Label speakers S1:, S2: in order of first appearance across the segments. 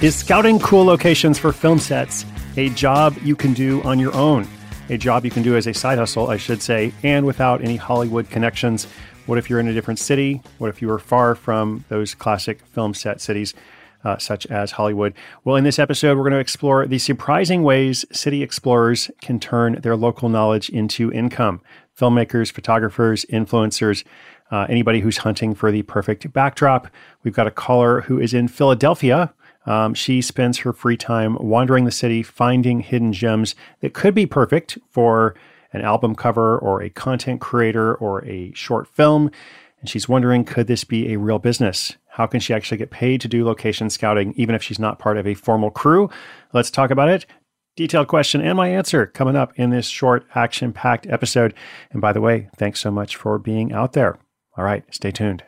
S1: Is scouting cool locations for film sets a job you can do on your own? A job you can do as a side hustle, I should say, and without any Hollywood connections? What if you're in a different city? What if you are far from those classic film set cities, such as Hollywood? Well, in this episode, we're going to explore the surprising ways city explorers can turn their local knowledge into income. Filmmakers, photographers, influencers, anybody who's hunting for the perfect backdrop. We've got a caller who is in Philadelphia. She spends her free time wandering the city, finding hidden gems that could be perfect for an album cover or a content creator or a short film. And she's wondering, could this be a real business? How can she actually get paid to do location scouting, even if she's not part of a formal crew? Let's talk about it. Detailed question and my answer coming up in this short, action-packed episode. And by the way, thanks so much for being out there. All right, stay tuned.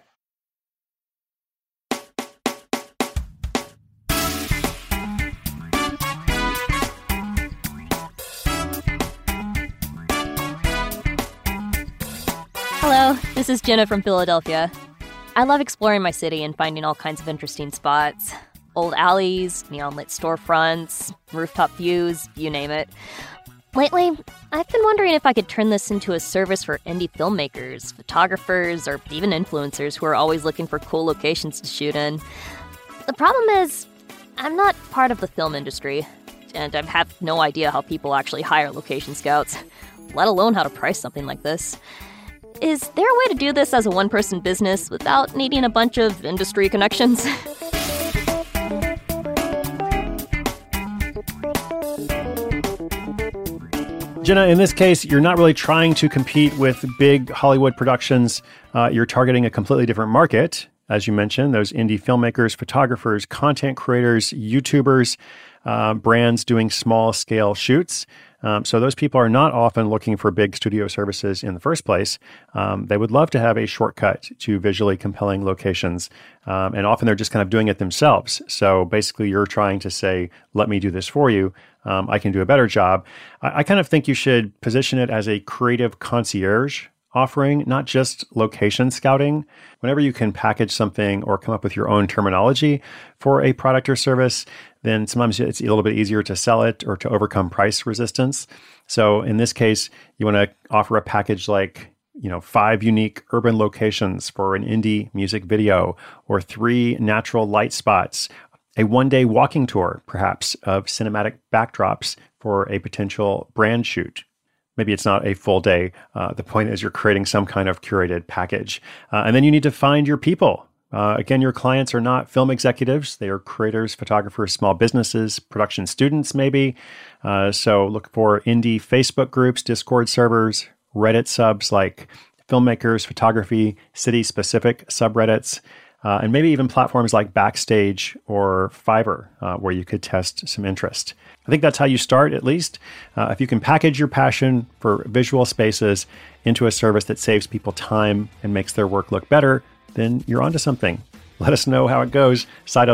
S2: Hello, this is Jenna from Philadelphia. I love exploring my city and finding all kinds of interesting spots. Old alleys, neon-lit storefronts, rooftop views, you name it. Lately, I've been wondering if I could turn this into a service for indie filmmakers, photographers, or even influencers who are always looking for cool locations to shoot in. The problem is, I'm not part of the film industry, and I have no idea how people actually hire location scouts, let alone how to price something like this. Is there a way to do this as a one-person business without needing a bunch of industry connections?
S1: Jenna, in this case, you're not really trying to compete with big Hollywood productions. You're targeting a completely different market. As you mentioned, those indie filmmakers, photographers, content creators, YouTubers, brands doing small-scale shoots. So those people are not often looking for big studio services in the first place. They would love to have a shortcut to visually compelling locations. And often they're just kind of doing it themselves. So basically you're trying to say, let me do this for you. I can do a better job. I kind of think you should position it as a creative concierge offering, not just location scouting. Whenever you can package something or come up with your own terminology for a product or service, then sometimes it's a little bit easier to sell it or to overcome price resistance. So in this case, you want to offer a package like, 5 unique urban locations for an indie music video, or 3 natural light spots, a one-day walking tour, perhaps, of cinematic backdrops for a potential brand shoot. Maybe it's not a full day. The point is you're creating some kind of curated package. And then you need to find your people. Again, your clients are not film executives. They are creators, photographers, small businesses, production students maybe. So look for indie Facebook groups, Discord servers, Reddit subs like filmmakers, photography, city-specific subreddits, and maybe even platforms like Backstage or Fiverr, where you could test some interest. I think that's how you start, at least. If you can package your passion for visual spaces into a service that saves people time and makes their work look better, then you're onto something. Let us know how it goes.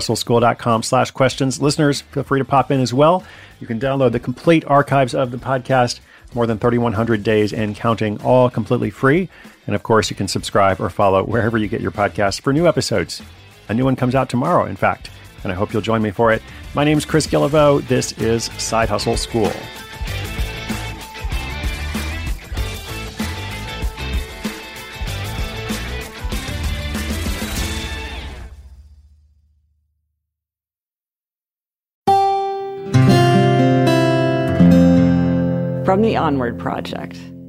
S1: SideHustleSchool.com/questions. Listeners, feel free to pop in as well. You can download the complete archives of the podcast, more than 3,100 days and counting, all completely free. And of course, you can subscribe or follow wherever you get your podcasts for new episodes. A new one comes out tomorrow, in fact, and I hope you'll join me for it. My name's Chris Guillebeau. This is Side Hustle School.
S3: From the Onward Project.